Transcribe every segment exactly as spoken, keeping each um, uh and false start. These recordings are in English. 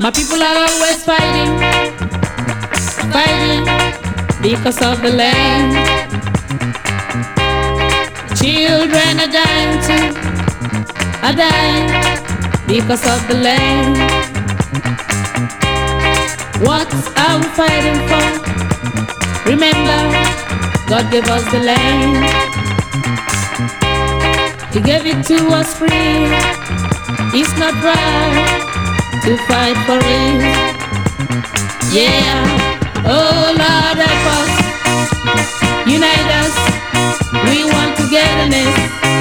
My people are always fighting, fighting because of the land. Children are dying too, are dying because of the land. What are we fighting for? Remember, God gave us the land. He gave it to us free. It's not right to fight for it. Yeah. Oh Lord, help us, unite us. We want togetherness.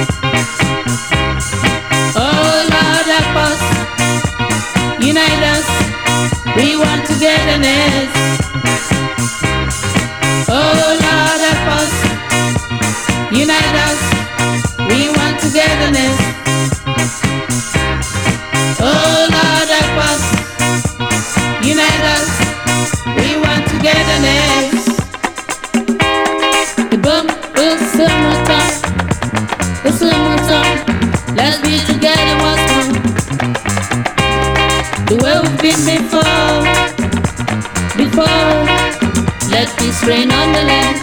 Oh Lord, help us, unite us. We want togetherness. Oh Lord, help us, unite us. We want togetherness. Oh Lord, help us, unite us. We want togetherness. The boom, boom, summertime, the summertime. Let's be together once more. The way we've been before, before. Let peace reign on the land.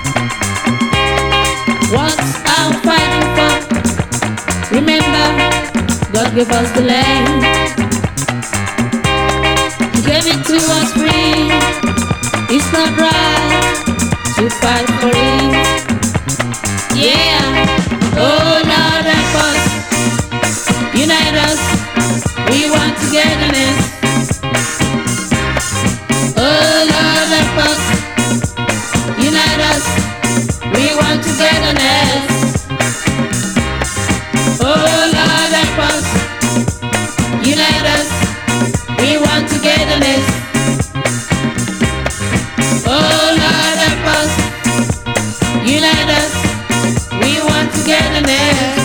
What are we fighting for? Remember, God gave us the land. He gave it to us free. It's not right to fight for it. Yeah. Oh Lord, help us, unite us. We want togetherness. Oh Lord, help us, unite us. We want togetherness. Oh Lord, help us, unite us. We want togetherness. Oh Lord, help us, unite us. We want togetherness.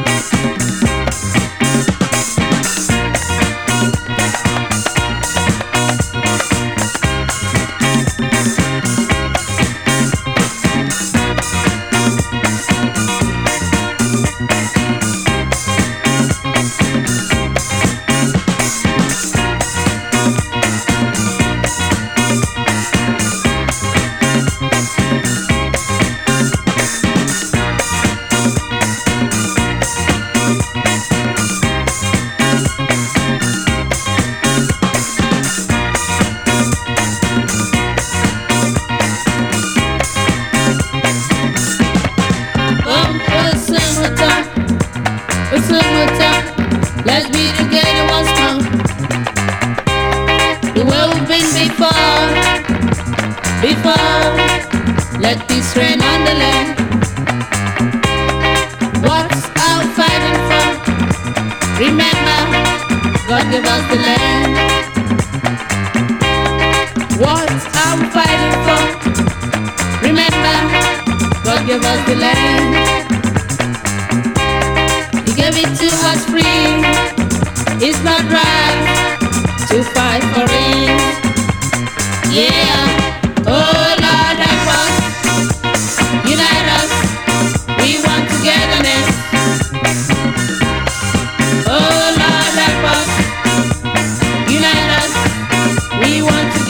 Let's be together once more. The way we've been before, before. Let peace reign on the land. What's our fighting for? Remember, God gave us the land. What's our fighting for? Remember, God gave us the land. He gave it to us free. It's not right to fight for it. Yeah. Oh Lord, help us, unite us. We want togetherness. Oh Lord, help us, unite us. We want